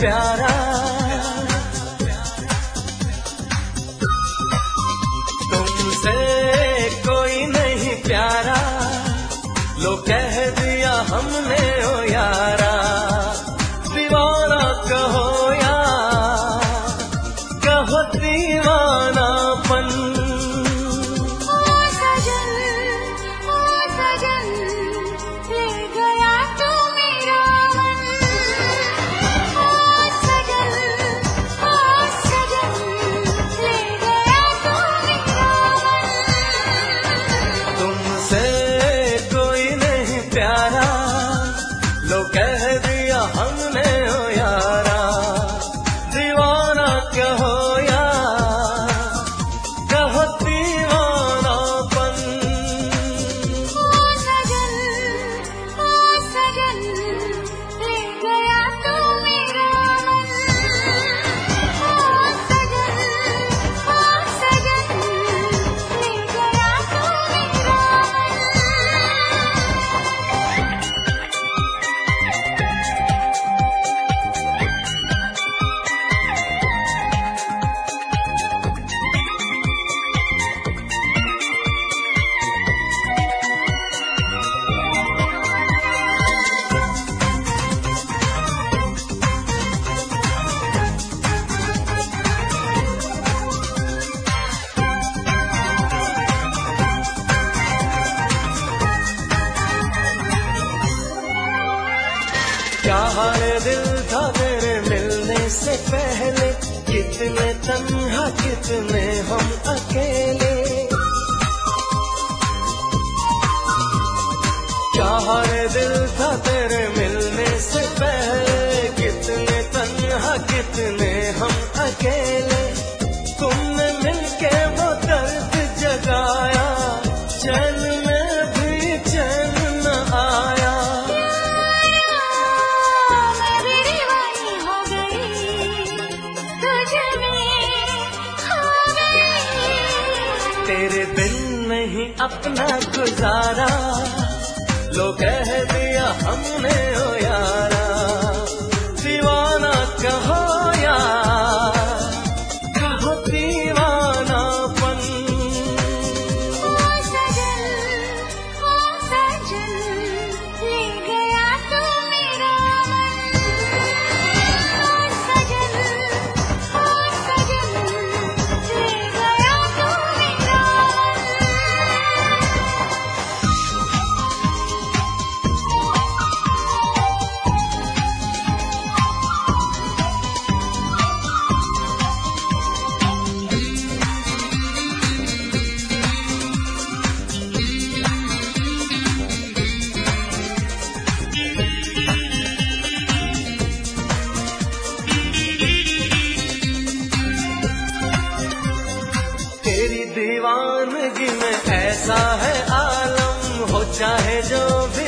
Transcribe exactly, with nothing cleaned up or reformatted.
प्यारा, तुमसे कोई नहीं प्यारा, लो कह दिया हमने ओ यारा। दीवाना कहो या कहो दीवानापन, लो कह दिया हमने ओ यारा। दीवाना कहो या कहो दीवानापन, ओ सजन ओ सजन ले गया तू मेरा मन। ओ सजन ओ सजन ले गया तू मेरा क्या हाल दिल था तेरे मिलने से पहले, कितने तन्हा कितने हम अकेले। क्या हाल दिल था तेरे मिलने से पहले, कितने तन्हा कितने हम अकेले। तुमने मिलके वो दर्द जगाया, चैन में भी चैन न आया। तेरे बिन नहीं अपना गुजारा, लो कह दिया हमने ओ यारा। दीवाना कहो या कहो दीवानापन, ओ सजन ओ सजन ले गया तू मेरा मन। ओ सजन ओ सजन ले गया तू मेरा तेरी दीवानगी में ऐसा है आलम, हो चाहे जो भी